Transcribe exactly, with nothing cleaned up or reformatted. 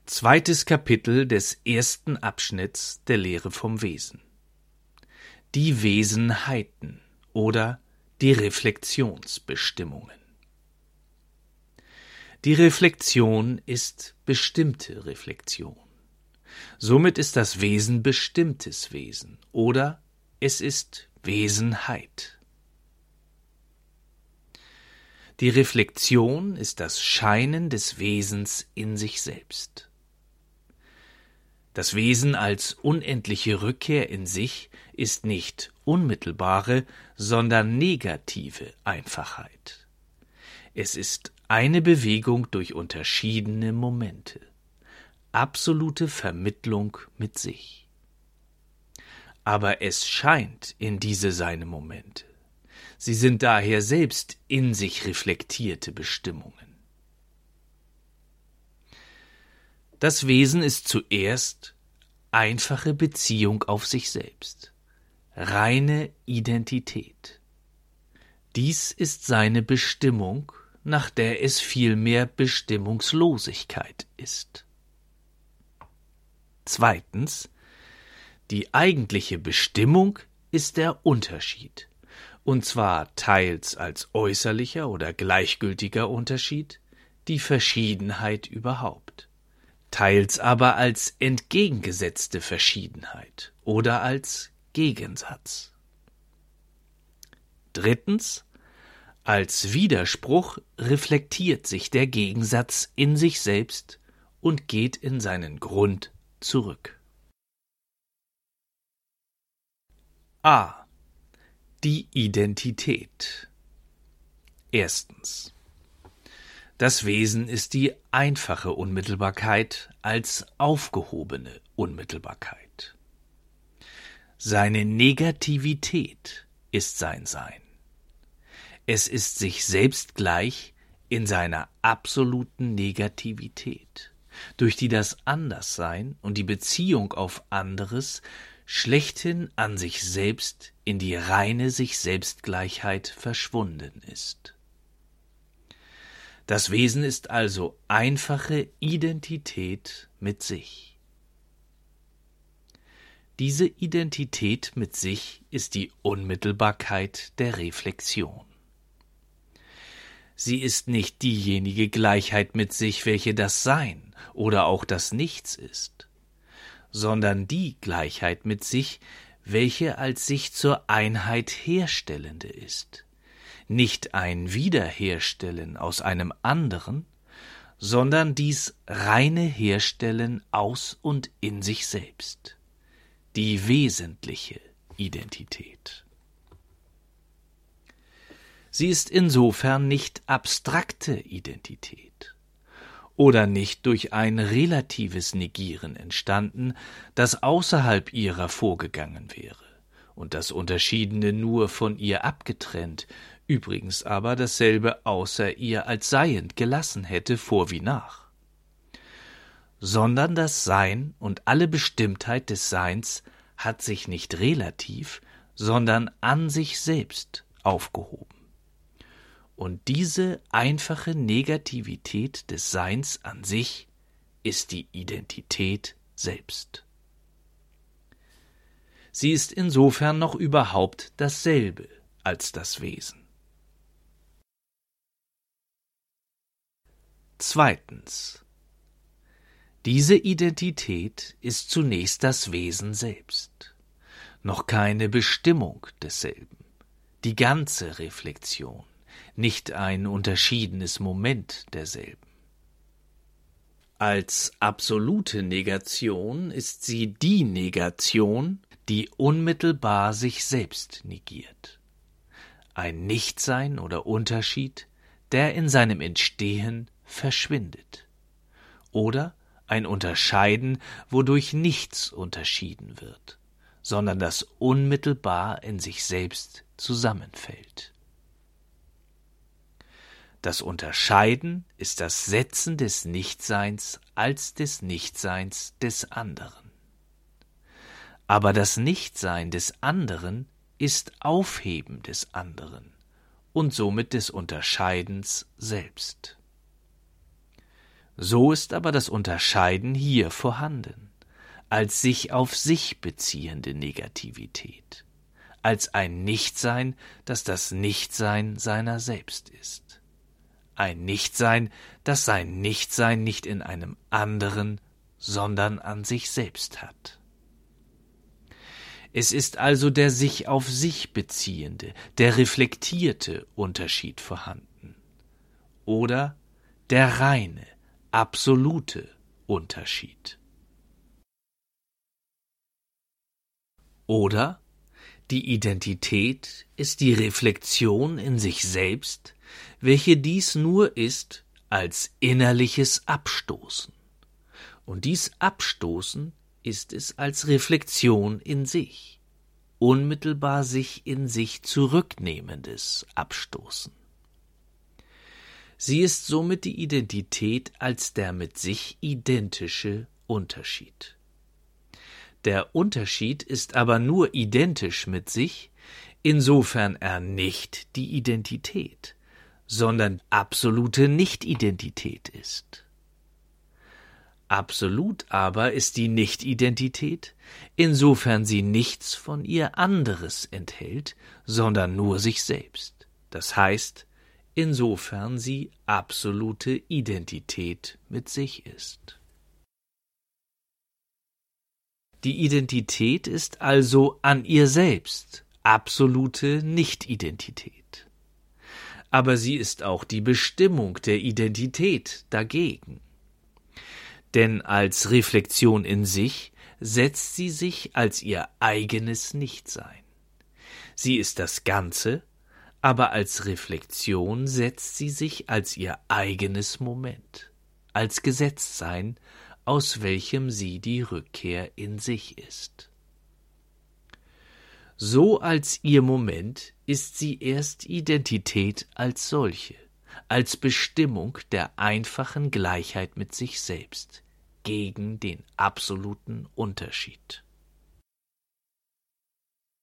Zweites Kapitel des ersten Abschnitts der Lehre vom Wesen. Die Wesenheiten oder die Reflexionsbestimmungen. Die Reflexion ist bestimmte Reflexion. Somit ist das Wesen bestimmtes Wesen oder es ist Wesenheit. Die Reflexion ist das Scheinen des Wesens in sich selbst. Das Wesen als unendliche Rückkehr in sich ist nicht unmittelbare, sondern negative Einfachheit. Es ist eine Bewegung durch unterschiedene Momente, absolute Vermittlung mit sich. Aber es scheint in diese seine Momente. Sie sind daher selbst in sich reflektierte Bestimmungen. Das Wesen ist zuerst einfache Beziehung auf sich selbst, reine Identität. Dies ist seine Bestimmung, nach der es vielmehr Bestimmungslosigkeit ist. Zweitens, die eigentliche Bestimmung ist der Unterschied, und zwar teils als äußerlicher oder gleichgültiger Unterschied, die Verschiedenheit überhaupt, teils aber als entgegengesetzte Verschiedenheit oder als Gegensatz. Drittens, als Widerspruch reflektiert sich der Gegensatz in sich selbst und geht in seinen Grund zurück. A. Die Identität. Erstens. Das Wesen ist die einfache Unmittelbarkeit als aufgehobene Unmittelbarkeit. Seine Negativität ist sein Sein. Es ist sich selbst gleich in seiner absoluten Negativität, durch die das Anderssein und die Beziehung auf anderes schlechthin an sich selbst in die reine Sich-Selbst-Gleichheit verschwunden ist. Das Wesen ist also einfache Identität mit sich. Diese Identität mit sich ist die Unmittelbarkeit der Reflexion. Sie ist nicht diejenige Gleichheit mit sich, welche das Sein oder auch das Nichts ist, sondern die Gleichheit mit sich, welche als sich zur Einheit herstellende ist, nicht ein Wiederherstellen aus einem anderen, sondern dies reine Herstellen aus und in sich selbst, die wesentliche Identität. Sie ist insofern nicht abstrakte Identität oder nicht durch ein relatives Negieren entstanden, das außerhalb ihrer vorgegangen wäre und das Unterschiedene nur von ihr abgetrennt, übrigens aber dasselbe außer ihr als seiend gelassen hätte, vor wie nach. Sondern das Sein und alle Bestimmtheit des Seins hat sich nicht relativ, sondern an sich selbst aufgehoben. Und diese einfache Negativität des Seins an sich ist die Identität selbst. Sie ist insofern noch überhaupt dasselbe als das Wesen. Zweitens. Diese Identität ist zunächst das Wesen selbst, noch keine Bestimmung desselben, die ganze Reflexion, nicht ein unterschiedenes Moment derselben. Als absolute Negation ist sie die Negation, die unmittelbar sich selbst negiert. Ein Nichtsein oder Unterschied, der in seinem Entstehen verschwindet. Oder ein Unterscheiden, wodurch nichts unterschieden wird, sondern das unmittelbar in sich selbst zusammenfällt. Das Unterscheiden ist das Setzen des Nichtseins als des Nichtseins des anderen. Aber das Nichtsein des anderen ist Aufheben des anderen und somit des Unterscheidens selbst. So ist aber das Unterscheiden hier vorhanden, als sich auf sich beziehende Negativität, als ein Nichtsein, das das Nichtsein seiner selbst ist. Ein Nichtsein, das sein Nichtsein nicht in einem anderen, sondern an sich selbst hat. Es ist also der sich auf sich beziehende, der reflektierte Unterschied vorhanden. Oder der reine, absolute Unterschied. Oder die Identität ist die Reflexion in sich selbst, welche dies nur ist als innerliches Abstoßen. Und dies Abstoßen ist es als Reflexion in sich, unmittelbar sich in sich zurücknehmendes Abstoßen. Sie ist somit die Identität als der mit sich identische Unterschied. Der Unterschied ist aber nur identisch mit sich, insofern er nicht die Identität, sondern absolute Nicht-Identität ist. Absolut aber ist die Nicht-Identität, insofern sie nichts von ihr anderes enthält, sondern nur sich selbst. Das heißt, insofern sie absolute Identität mit sich ist. Die Identität ist also an ihr selbst absolute Nicht-Identität. Aber sie ist auch die Bestimmung der Identität dagegen. Denn als Reflexion in sich setzt sie sich als ihr eigenes Nichtsein. Sie ist das Ganze, aber als Reflexion setzt sie sich als ihr eigenes Moment, als Gesetztsein, aus welchem sie die Rückkehr in sich ist. So als ihr Moment ist sie erst Identität als solche, als Bestimmung der einfachen Gleichheit mit sich selbst, gegen den absoluten Unterschied.